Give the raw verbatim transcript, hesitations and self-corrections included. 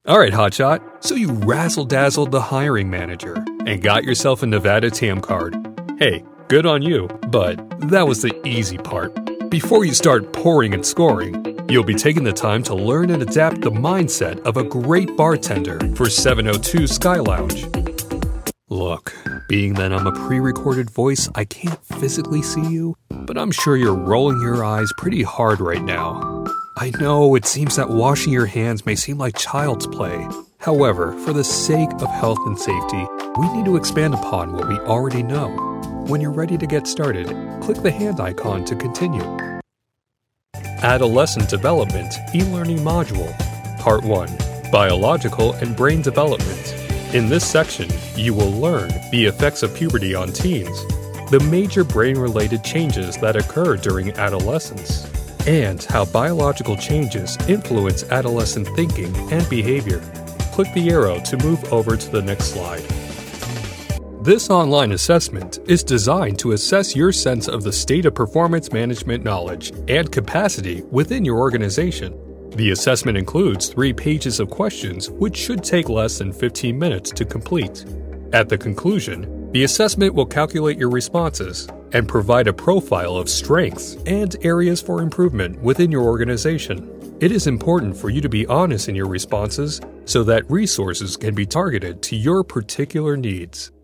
Alright, Hotshot, so you razzle-dazzled the hiring manager and got yourself a Nevada T A M card. Hey, good on you, but that was the easy part. Before you start pouring and scoring, you'll be taking the time to learn and adapt the mindset of a great bartender for seven oh two Sky Lounge. Look, being that I'm a pre-recorded voice, I can't physically see you, but I'm sure you're rolling your eyes pretty hard right now. I know it seems that washing your hands may seem like child's play. However, for the sake of health and safety, we need to expand upon what we already know. When you're ready to get started, click the hand icon to continue. Adolescent Development E-Learning Module Part one. Biological and Brain Development. In this section, you will learn the effects of puberty on teens, the major brain-related changes that occur during adolescence, and how biological changes influence adolescent thinking and behavior. Click the arrow to move over to the next slide. This online assessment is designed to assess your sense of the state of performance management knowledge and capacity within your organization. The assessment includes three pages of questions which should take less than fifteen minutes to complete. At the conclusion, the assessment will calculate your responses and provide a profile of strengths and areas for improvement within your organization. It is important for you to be honest in your responses so that resources can be targeted to your particular needs.